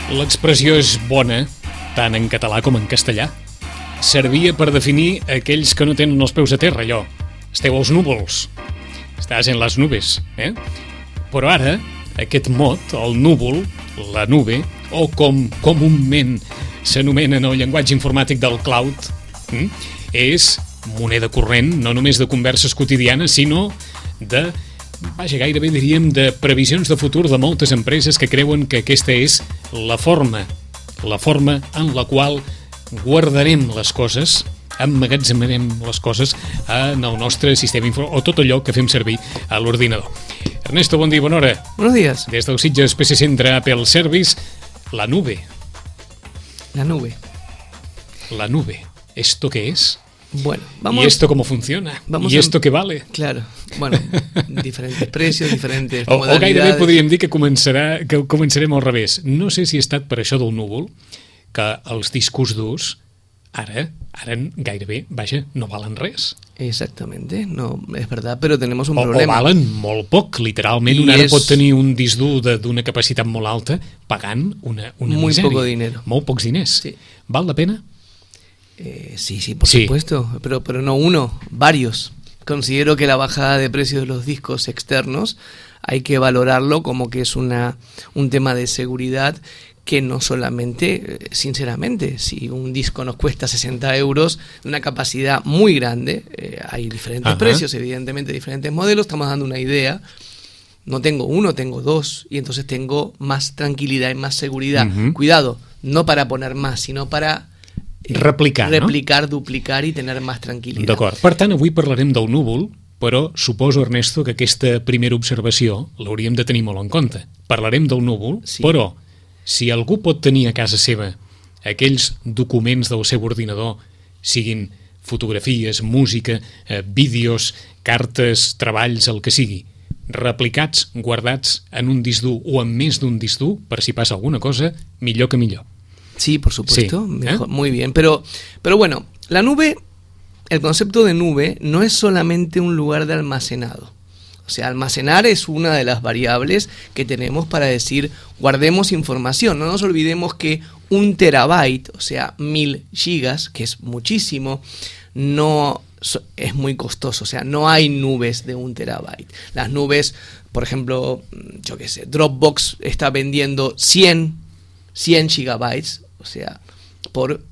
L'expressió és bona, tant en català com en castellà. Servia per definir aquells que no tenen els peus a terra, allò. Esteu als núvols. Estàs en les nubes, eh? Però ara, aquest mot, el núvol, la nube, o com comúment s'anomena en el llenguatge informàtic del cloud, és moneda corrent, no només de converses quotidianes, sinó de, gairebé diríem, de previsions de futur de moltes empreses que creuen que aquesta és la forma en la qual guardarem les coses, emmagatzemarem les coses en el nostre sistema informàtic, o tot allò que fem servir a l'ordinador. Ernesto, bon dia, bona hora. Buenos días. Des del Sitges PC Centre Apple Service, la nube. La nube. La nube. ¿Esto qué es? Bueno, vamos. ¿Y esto cómo funciona? ¿Y esto qué vale? Claro, bueno, diferentes precios, diferentes o modalidades. Gairebé podríem dir que començarem al revés. No sé si ha estat per això del núvol que els discos durs ara gairebé, no valen res. Exactamente, no, es verdad, pero tenemos un problema. O valen molt poc, literalment. Un ara pot tenir un disc dur d'una capacitat molt alta pagant una muy misèria. poco dinero. Molt pocs diners. Sí. Val la pena? Sí, por supuesto, pero no uno, varios. Considero que la bajada de precios de los discos externos hay que valorarlo como que es un tema de seguridad que no solamente, sinceramente, si un disco nos cuesta 60 euros, de una capacidad muy grande, hay diferentes precios, evidentemente diferentes modelos, estamos dando una idea. No tengo uno, tengo dos, y entonces tengo más tranquilidad y más seguridad. Cuidado, no para poner más, sino para replicar, no? Duplicar i tenir més tranquil·litat. D'acord. Per tant, avui parlarem del núvol, però suposo, Ernesto, que aquesta primera observació l'hauríem de tenir molt en compte. Parlarem del núvol, sí. Però si algú pot tenir a casa seva aquells documents del seu ordinador, siguin fotografies, música, vídeos, cartes, treballs, el que sigui, replicats, guardats en un disc dur o en més d'un disc dur, per si passa alguna cosa, millor que millor. Sí, por supuesto, sí. Mejor, muy bien. Pero bueno, la nube, el concepto de nube no es solamente un lugar de almacenado. O sea, almacenar es una de las variables que tenemos para decir guardemos información. No nos olvidemos que 1 terabyte, o sea, 1000 gigas, que es muchísimo, no es muy costoso. O sea, no hay nubes de 1 terabyte. Las nubes, por ejemplo, yo qué sé, Dropbox está vendiendo 100 gigabytes, o sea, por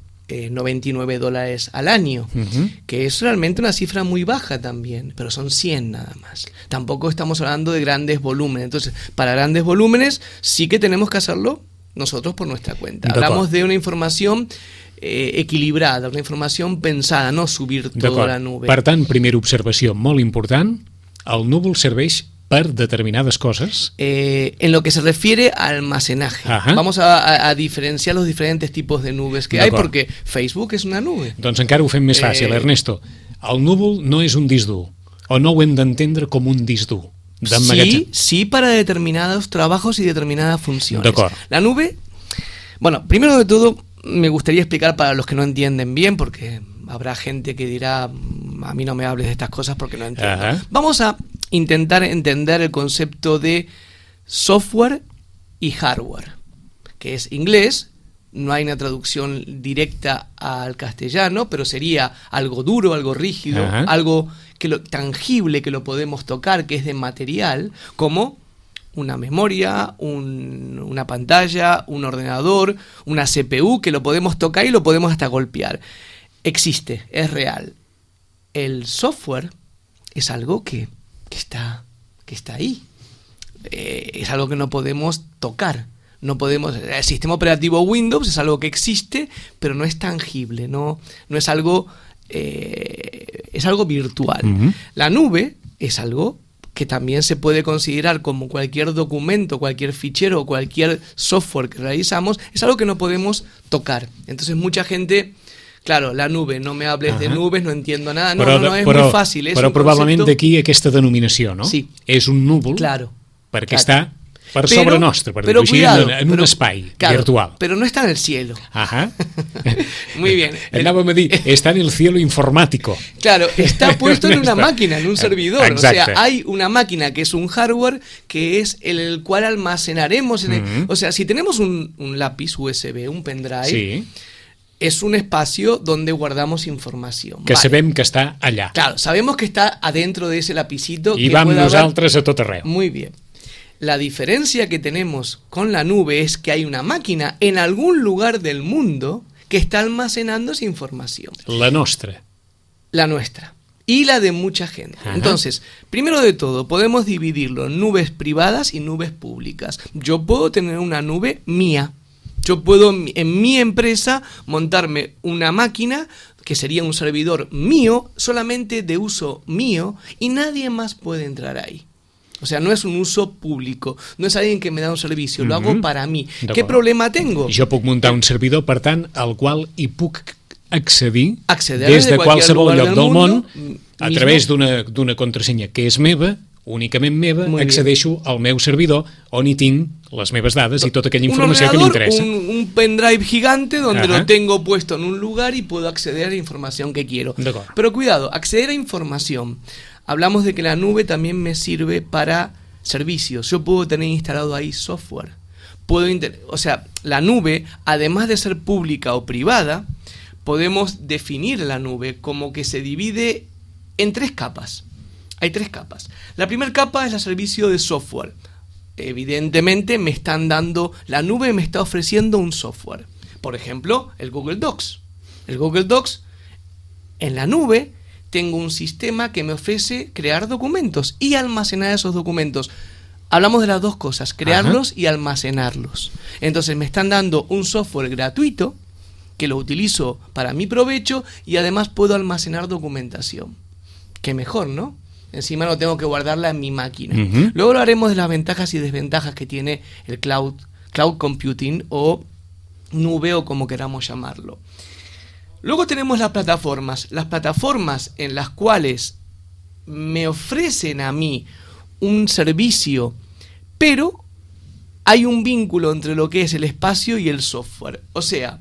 $99 al año, que es realmente una cifra muy baja también, pero son 100 nada más. Tampoco estamos hablando de grandes volúmenes. Entonces, para grandes volúmenes sí que tenemos que hacerlo nosotros por nuestra cuenta. Hablamos de una información equilibrada, una información pensada, no subir toda la nube. Per tant, primera observació molt important, el núvol serveix per determinadas cosas. En lo que se refiere a almacenaje. Vamos a diferenciar los diferentes tipos de nubes que hay, porque Facebook es una nube. Doncs encara ho fem més fàcil, Ernesto. El núvol no és un disc dur, o no ho hem d'entendre com un disc dur. Sí, para determinados trabajos y determinadas funciones. D'acord. La nube, bueno, primero de todo, me gustaría explicar para los que no entienden bien, porque habrá gente que dirá, a mí no me hables de estas cosas porque no entiendo. Vamos a intentar entender el concepto de software y hardware, que es inglés, no hay una traducción directa al castellano, pero sería algo duro, algo rígido, algo tangible que lo podemos tocar, que es de material, como una memoria, una pantalla, un ordenador, una CPU, que lo podemos tocar y lo podemos hasta golpear. Existe, es real. El software es algo que está ahí. Es algo que no podemos tocar. No podemos. El sistema operativo Windows es algo que existe, pero no es tangible, no es algo. Es algo virtual. La nube es algo que también se puede considerar como cualquier documento, cualquier fichero, cualquier software que realizamos, es algo que no podemos tocar. Entonces mucha gente, claro, la nube, no me hables de nubes, no entiendo nada, no, es muy fàcil. Però probablement d'aquí aquesta denominació, no? Sí. És un núvol, claro, perquè està Per sobre nostre, per dir-ho així, en un espai virtual. Pero no está en el cielo. Ajá. Muy bien. Anàvem a dir, está en el cielo informático. Claro, está puesto en una máquina, en un servidor. Exacte. O sea, hay una máquina que es un hardware que es el cual almacenaremos. O sea, si tenemos un lápiz USB, un pendrive, sí, es un espacio donde guardamos información. Que sabem que està allà. Claro, sabemos que está adentro de ese lapicito. I vam nosaltres a tot arreu. Muy bien. La diferencia que tenemos con la nube es que hay una máquina en algún lugar del mundo que está almacenando esa información. La nostra. La nuestra. Y la de mucha gente. Ajá. Entonces, primero de todo, podemos dividirlo en nubes privadas y nubes públicas. Yo puedo tener una nube mía. Yo puedo en mi empresa montarme una máquina que sería un servidor mío, solamente de uso mío, y nadie más puede entrar ahí. O sea, no es un uso público, no es alguien que me da un servicio, lo hago para mí. ¿Qué problema tengo? Jo puc muntar un servidor, per tant, al qual hi puc accedir Acceder des de qualsevol lloc del món a mismo, través d'una contrasenya que és meva, únicament meva, accedeixo al meu servidor on hi tinc les meves dades y toda aquella información que me interesa. Un pendrive gigante donde lo tengo puesto en un lugar y puedo acceder a la información que quiero. Pero cuidado, acceder a información. Hablamos de que la nube también me sirve para servicios. Yo puedo tener instalado ahí software. O sea, la nube, además de ser pública o privada, podemos definir la nube como que se divide en 3 capas. Hay 3 capas. La primera capa es el servicio de software. Evidentemente me están dando, la nube me está ofreciendo un software. Por ejemplo, el Google Docs. El Google Docs, en la nube, tengo un sistema que me ofrece crear documentos y almacenar esos documentos. Hablamos de las 2 cosas, crearlos y almacenarlos. Entonces me están dando un software gratuito que lo utilizo para mi provecho y además puedo almacenar documentación. Qué mejor, ¿no? Encima no tengo que guardarla en mi máquina. Luego hablaremos de las ventajas y desventajas que tiene el cloud computing o nube o como queramos llamarlo. Luego tenemos las plataformas en las cuales me ofrecen a mí un servicio, pero hay un vínculo entre lo que es el espacio y el software. O sea,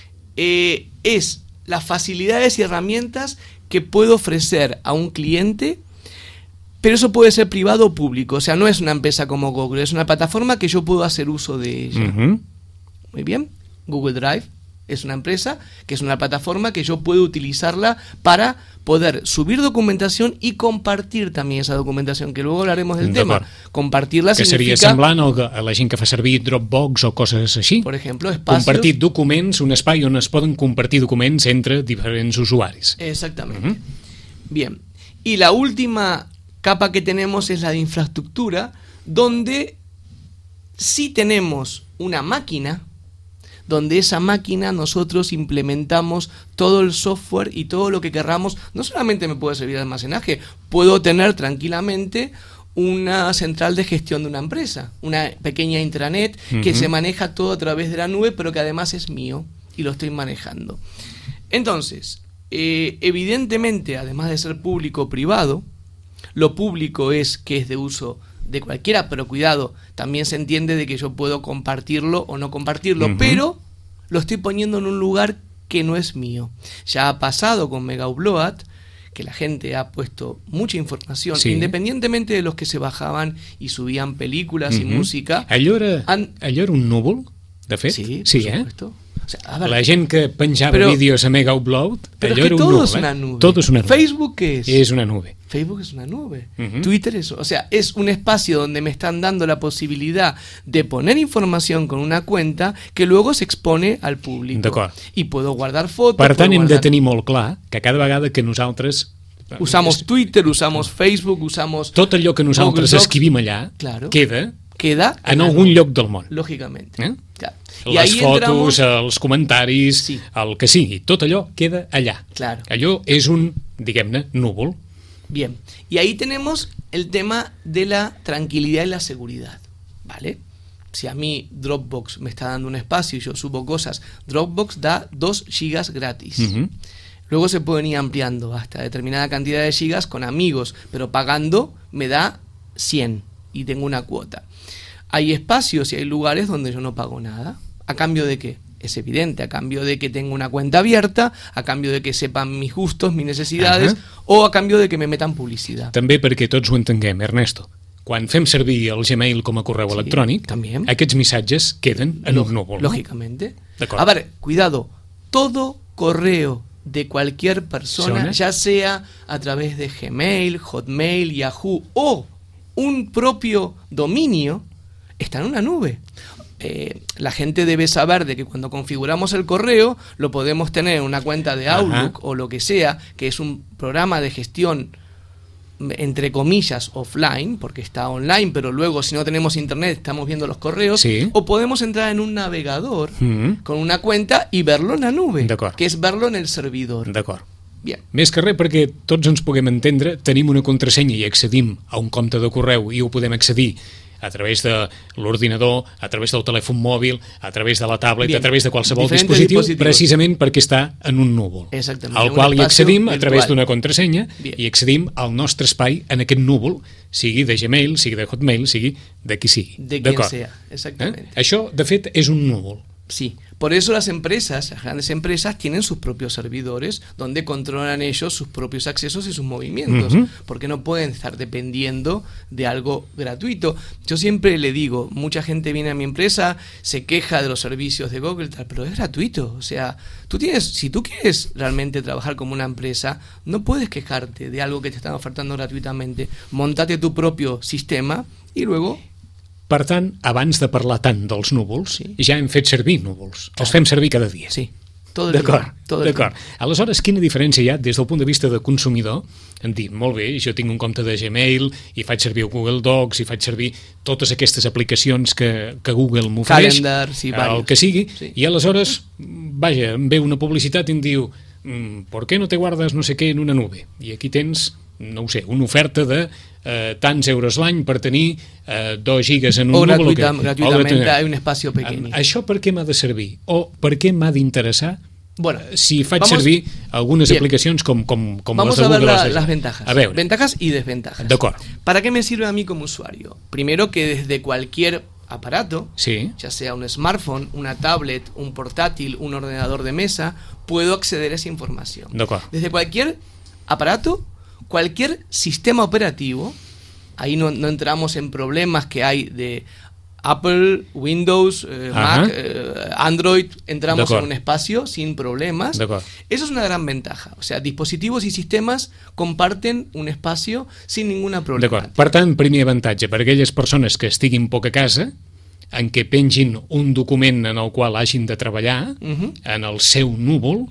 es las facilidades y herramientas que puedo ofrecer a un cliente, pero eso puede ser privado o público. O sea, no es una empresa como Google, es una plataforma que yo puedo hacer uso de ella. Muy bien. Google Drive es una empresa que es una plataforma que yo puedo utilizarla para poder subir documentación y compartir también esa documentación, que luego hablaremos del tema. Compartirla que significa... seria semblant a la gent que fa servir Dropbox o coses així. Por ejemplo, espacios... Compartir documents, un espai on es poden compartir documents entre diferents usuaris. Exactamente. Bien. Y la última capa que tenemos es la de infraestructura, donde sí tenemos una máquina, donde esa máquina nosotros implementamos todo el software y todo lo que querramos. No solamente me puede servir de almacenaje, puedo tener tranquilamente una central de gestión de una empresa, una pequeña intranet que se maneja todo a través de la nube, pero que además es mío y lo estoy manejando. Entonces, evidentemente, además de ser público o privado, lo público es que es de uso de cualquiera, pero cuidado, también se entiende de que yo puedo compartirlo o no compartirlo, pero lo estoy poniendo en un lugar que no es mío. Ya ha pasado con Mega Upload, que la gente ha puesto mucha información, independientemente de los que se bajaban y subían películas y música. Allò era un núvol, de fet? Sí, por supuesto. O sea, a ver, la gent que penjava vídeos a Mega Upload, pero allò era un todo núvol. Es una nube. Todo es una nube. ¿Facebook qué es? Es una nube. Facebook es una nube. Twitter es... O sea, es un espacio donde me están dando la posibilidad de poner información con una cuenta que luego se expone al público. I puedo guardar fotos... Per tant, hem de tenir molt clar que cada vegada que nosaltres... Usamos Twitter, usamos Facebook, usamos... Tot allò que nosaltres escrivim allà queda en algun lloc del món. Lògicament. Claro. Les fotos, els comentaris, el que sigui, tot allò queda allà. Claro. Allò és un, diguem-ne, núvol. Bien, y ahí tenemos el tema de la tranquilidad y la seguridad, ¿vale? Si a mí Dropbox me está dando un espacio y yo subo cosas, Dropbox da 2 gigas gratis. Luego se pueden ir ampliando hasta determinada cantidad de gigas con amigos, pero pagando me da 100 y tengo una cuota. hay espacios y hay lugares donde yo no pago nada. ¿A cambio de qué? Es evidente, a cambio de que tenga una cuenta abierta, a cambio de que sepan mis gustos, mis necesidades, o a cambio de que me metan publicitat. També perquè tots ho entenguem, Ernesto. Quan fem servir el Gmail com a correu electrònic, también. Aquests missatges queden en un núvol. Lógicamente. D'acord. A ver, cuidado, todo correo de cualquier persona, ya sea a través de Gmail, Hotmail, Yahoo o un propio dominio, está en una nube. La gente debe saber de que cuando configuramos el correo lo podemos tener en una cuenta de Outlook o lo que sea, que es un programa de gestión entre comillas offline, porque está online, pero luego si no tenemos internet estamos viendo los correos, o podemos entrar en un navegador con una cuenta y verlo en la nube, que es verlo en el servidor. D'acord. Bien. Més que res perquè tots ens puguem entendre, tenim una contrasenya i accedim a un compte de correu i ho podem accedir a través de l'ordinador, a través del telèfon mòbil, a través de la tablet, a través de qualsevol dispositiu, precisament perquè està en un núvol, al qual hi accedim a través d'una contrasenya i accedim al nostre espai en aquest núvol, sigui de Gmail, sigui de Hotmail, sigui de qui sigui. De quien sea, exactamente. Això, de fet, és un núvol. Sí, por eso las empresas, las grandes empresas, tienen sus propios servidores donde controlan ellos sus propios accesos y sus movimientos, porque no pueden estar dependiendo de algo gratuito. Yo siempre le digo, mucha gente viene a mi empresa, se queja de los servicios de Google, tal, pero es gratuito. O sea, si tú quieres realmente trabajar como una empresa, no puedes quejarte de algo que te están ofertando gratuitamente. Montate tu propio sistema y luego... Per tant, abans de parlar tant dels núvols, ja hem fet servir núvols. Els fem servir cada dia. Sí, tot el dia. D'acord. Aleshores, quina diferència hi ha des del punt de vista de consumidor en dir, molt bé, jo tinc un compte de Gmail i faig servir Google Docs i faig servir totes aquestes aplicacions que Google m'ofereix, el que sigui, i aleshores, vaja, em ve una publicitat i em diu ¿por qué no te guardas no sé què en una nube? I aquí tens, no ho sé, una oferta de tants euros l'any per tenir 2 gigas en un núvol. Gratuitamente hay un espacio pequeño. Això per què m'ha de servir? O per què m'ha d'interessar si faig servir algunes aplicacions com vamos les de Google? Vamos a ver las ventajas. A veure. Ventajas y desventajas. De acuerdo. ¿Para qué me sirve a mí como usuario? Primero que desde cualquier aparato, ya sea un smartphone, una tablet, un portátil, un ordenador de mesa, puedo acceder a esa información. Desde cualquier aparato, cualquier sistema operativo, ahí no entramos en problemas que hay de Apple, Windows, Mac, Android, entramos en un espacio sin problemas. Eso es una gran ventaja. O sea, dispositivos y sistemas comparten un espacio sin ninguna problemàtica. Per tant, primer avantatge per aquelles persones que estiguin poc a casa, en què pengin un document en el qual hagin de treballar, en el seu núvol,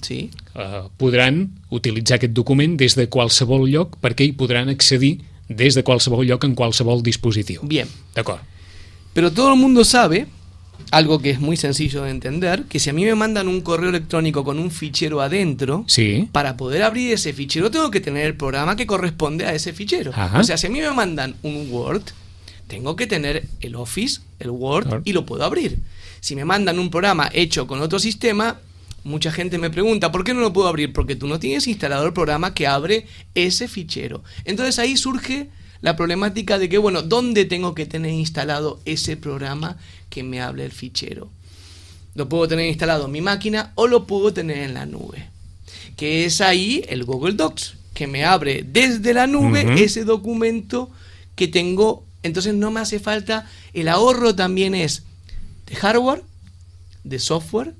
podran utilitzar aquest document des de qualsevol lloc perquè hi podran accedir des de qualsevol lloc en qualsevol dispositiu. Bien. D'acord. Pero todo el mundo sabe, algo que es muy sencillo de entender, que si a mí me mandan un correo electrónico con un fichero adentro, para poder abrir ese fichero tengo que tener el programa que corresponde a ese fichero. O sea, si a mí me mandan un Word, tengo que tener el Office, el Word, y lo puedo abrir. Si me mandan un programa hecho con otro sistema, mucha gente me pregunta, ¿por qué no lo puedo abrir? Porque tú no tienes instalado el programa que abre ese fichero. Entonces ahí surge la problemática de que, bueno, ¿dónde tengo que tener instalado ese programa que me hable el fichero? Lo puedo tener instalado en mi máquina o lo puedo tener en la nube, que es ahí el Google Docs, que me abre desde la nube ese documento que tengo. Entonces no me hace falta, el ahorro también es de hardware, de software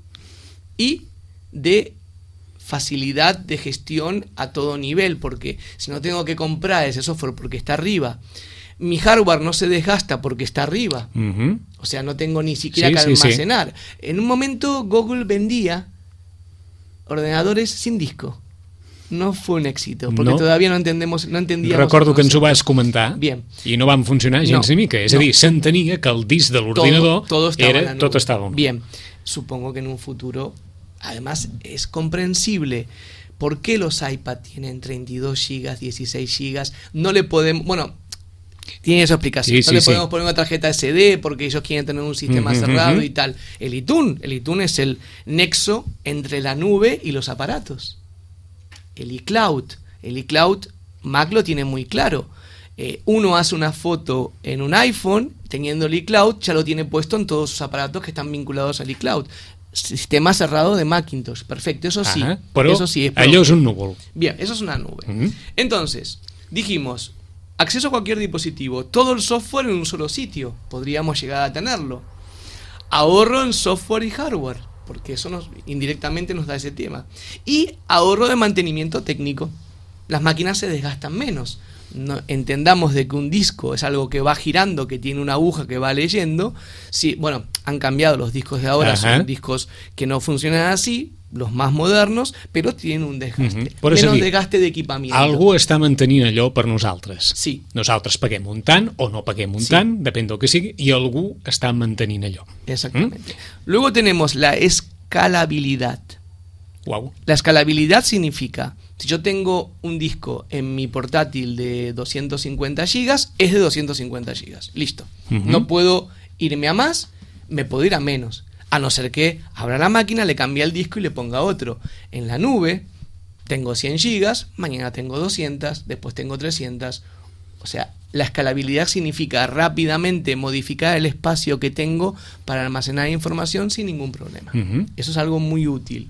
y de facilidad de gestión a todo nivel, porque si no tengo que comprar ese software porque está arriba, mi hardware no se desgasta porque está arriba, o sea, no tengo ni siquiera que almacenar. En un momento Google vendía ordenadores sin disco. No fue un èxit, perquè todavía no entendíamos. Recordo que ens ho vas comentar i no van funcionar gens ni mica. És a dir, s'entenia que el disc de l'ordinador tot estava. Bien, supongo que en un futuro, además es comprensible. ¿Por qué los iPad tienen 32 gigas, 16 gigas? No le podemos... Bueno, tiene esa explicación. No le podemos poner una tarjeta SD porque ellos quieren tener un sistema cerrado y tal. El iTunes es el nexo entre la nube y los aparatos. El iCloud, Mac lo tiene muy claro. Uno hace una foto en un iPhone, teniendo el iCloud, ya lo tiene puesto en todos sus aparatos que están vinculados al iCloud. Sistema cerrado de Macintosh, perfecto, eso sí. Però eso sí, allò és un núvol. Bien, eso es una nube. Entonces, dijimos, acceso a cualquier dispositivo, todo el software en un solo sitio, podríamos llegar a tenerlo. Ahorro en software y hardware, porque eso indirectamente nos da ese tema. Y ahorro de mantenimiento técnico. Las máquinas se desgastan menos. Entendamos de que un disco es algo que va girando, que tiene una aguja que va leyendo. Sí, bueno, han cambiado los discos de ahora, son discos que no funcionan así, los más modernos, però tienen un desgaste. Menos desgaste d'equipament. Algú està mantenint allò per nosaltres. Sí. Nosaltres paguem un tant o no paguem un tant, depèn del que sigui, i algú està mantenint allò. Exactamente. Luego tenemos la escalabilidad. Wow. La escalabilidad significa, si yo tengo un disco en mi portátil de 250 gigas, es de 250 gigas. Listo. No puedo irme a más, me puedo ir a menos. A no ser que abra la máquina, le cambie el disco y le ponga otro. En la nube tengo 100 gigas, mañana tengo 200, después tengo 300. O sea, la escalabilidad significa rápidamente modificar el espacio que tengo para almacenar información sin ningún problema. Eso es algo muy útil.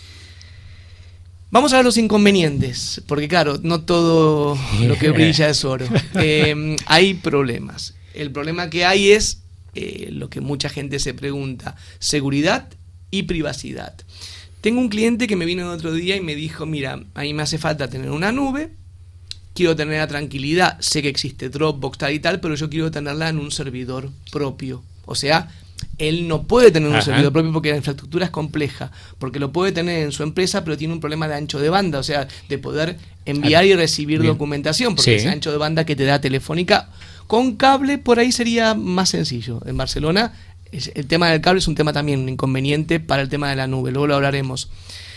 Vamos a ver los inconvenientes, porque claro, no todo lo que brilla es oro. Hay problemas. El problema que hay es lo que mucha gente se pregunta: seguridad y privacidad. Tengo un cliente que me vino el otro día y me dijo, mira, a mí me hace falta tener una nube, quiero tener la tranquilidad, sé que existe Dropbox tal y tal, pero yo quiero tenerla en un servidor propio. O sea, él no puede tener un servidor propio porque la infraestructura es compleja, porque lo puede tener en su empresa, pero tiene un problema de ancho de banda, o sea, de poder enviar y recibir documentación, porque ese ancho de banda que te da Telefónica con cable por ahí sería más sencillo. En Barcelona el tema del cable es un tema también, un inconveniente para el tema de la nube, luego lo hablaremos.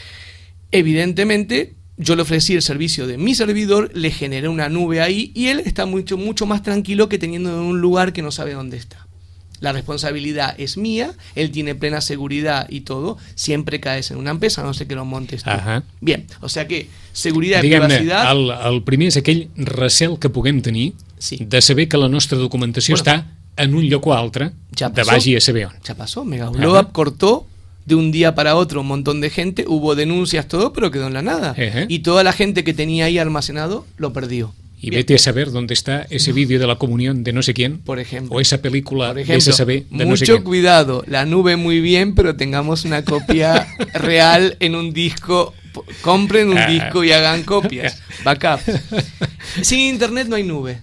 Evidentemente yo le ofrecí el servicio de mi servidor, le generé una nube ahí y él está mucho más tranquilo que teniendo en un lugar que no sabe dónde está. La responsabilidad es mía, él tiene plena seguridad y todo, siempre caes en una empresa, no sé que lo montes tú. Bien, o sea que seguridad i privacitat... El primer és aquell recel que puguem tenir de saber que la nostra documentació està en un lloc o altre, de vagi a saber on. Ya pasó, Mega Upload cortó de un día para otro un montón de gente, hubo denuncias, todo, pero quedó en la nada. Y toda la gente que tenía ahí almacenado lo perdió. Y vete a saber dónde está ese vídeo de la comunión de no sé quién, por ejemplo, o esa película de ese saber de no sé mucho quién. cuidado, la nube muy bien, pero tengamos una copia real en un disco. Compren un disco y hagan copias, backups. Sin internet no hay nube.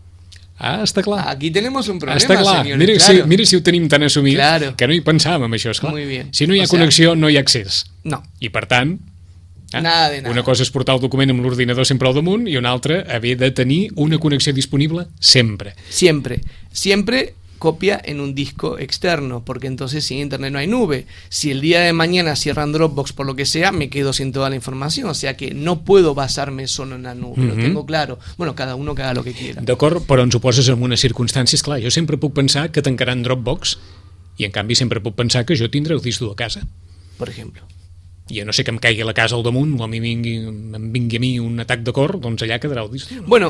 Està clar. Aquí tenemos un problema, està clar. Señores. Mira si ho tenim tan assumit que no hi pensàvem, això, esclar. Muy bien. Si no hi ha connexió, no hi ha accés. No. I per tant... Nada de nada. Una cosa és portar el document amb l'ordinador sempre al damunt i una altra haver de tenir una connexió disponible sempre. Siempre copia en un disco externo, porque entonces sin internet no hay nube. Si el día de mañana cierran Dropbox por lo que sea, me quedo sin toda la información, o sea que no puedo basarme solo en la nube, lo tengo claro. Bueno, cada uno que haga lo que quiera. D'acord, però ens ho poses en unes circumstàncies, clar, jo sempre puc pensar que tancaran Dropbox i en canvi sempre puc pensar que jo tindré el disc dur a casa. Per exemple. I a no sé que em caigui la casa al damunt o em vingui a mi un atac de cor, doncs allà quedarà el disc. Bueno,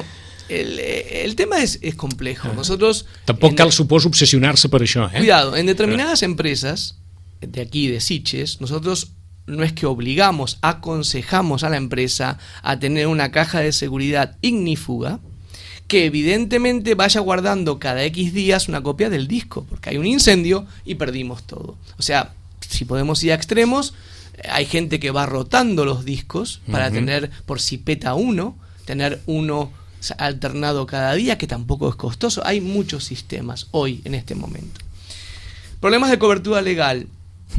el tema es complejo. Nosotros tampoc cal, suposo, obsesionar-se per això. Cuidado, en determinadas empresas de aquí, de Sitges, nosotros no es que obligamos, aconsejamos a la empresa a tener una caja de seguridad ignífuga que evidentemente vaya guardando cada X días una copia del disco, porque hay un incendio y perdimos todo. O sea, si podemos ir a extremos, hay gente que va rotando los discos para tener, por si peta uno, tener uno alternado cada día, que tampoco es costoso. Hay muchos sistemas hoy, en este momento. Problemas de cobertura legal.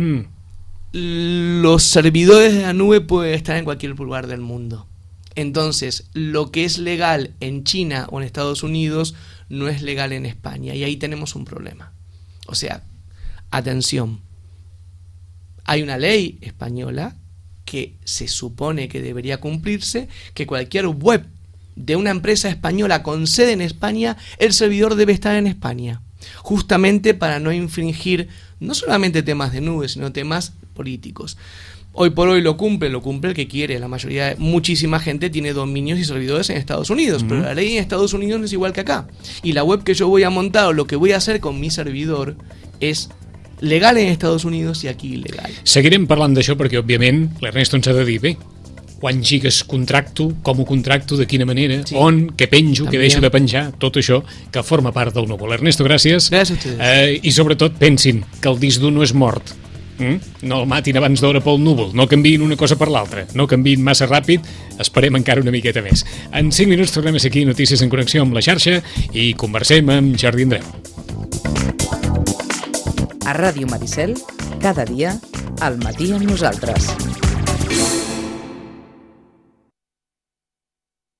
Los servidores de la nube pueden estar en cualquier lugar del mundo. Entonces, lo que es legal en China o en Estados Unidos no es legal en España. Y ahí tenemos un problema. O sea, atención. Hay una ley española que se supone que debería cumplirse, que cualquier web de una empresa española con sede en España, el servidor debe estar en España, justamente para no infringir no solamente temas de nube, sino temas políticos. Hoy por hoy lo cumple el que quiere. Muchísima gente tiene dominios y servidores en Estados Unidos, pero la ley en Estados Unidos no es igual que acá. Y la web que yo voy a montar o lo que voy a hacer con mi servidor es legal en Estados Unidos i aquí il·legal. Seguirem parlant d'això perquè, òbviament, l'Ernesto ens ha de dir, bé, quan gigas contracto, com ho contracto, de quina manera, sí. On, què penjo, també. Què deixo de penjar, tot això que forma part del núvol. Ernesto, gràcies. Gràcies a ustedes. I sobretot pensin que el disc dur no és mort. No el matin abans d'hora pel núvol, no canviïn una cosa per l'altra, no canviïn massa ràpid, esperem encara una miqueta més. En 5 minuts tornem a ser aquí, Notícies en Connexió amb la xarxa, i conversem amb Jordi Andreu. A Ràdio Maricel, cada dia, al matí amb nosaltres.